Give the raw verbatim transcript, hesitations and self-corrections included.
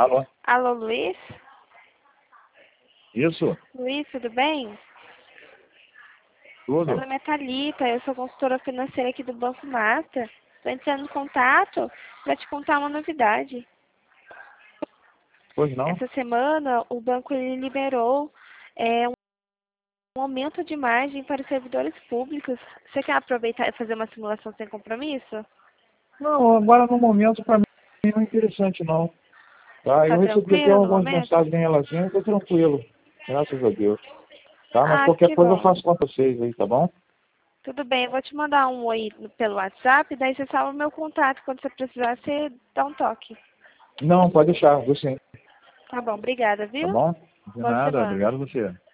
Alô? Alô, Luiz? Isso? Luiz, tudo bem? Tudo? Meu nome é Thalita, eu sou consultora financeira aqui do Banco Master. Estou entrando em contato para te contar uma novidade. Pois não? Essa semana, o banco ele liberou é, um um aumento de margem para os servidores públicos. Você quer aproveitar e fazer uma simulação sem compromisso? Não, agora no momento para mim não é interessante não. Tá? Tá Eu recebi até tranquilo no algumas momento? mensagens em relação, eu tô tranquilo. Graças a Deus. Tá? Mas Ah, qualquer que coisa eu bom. faço com vocês aí, tá bom? Tudo bem, eu vou te mandar um oi pelo WhatsApp, daí você salva o meu contato. Quando você precisar, você dá um toque. Não, pode deixar, vou sim. Tá bom, obrigada, Tá viu? bom? De Boa nada, semana. obrigado a você.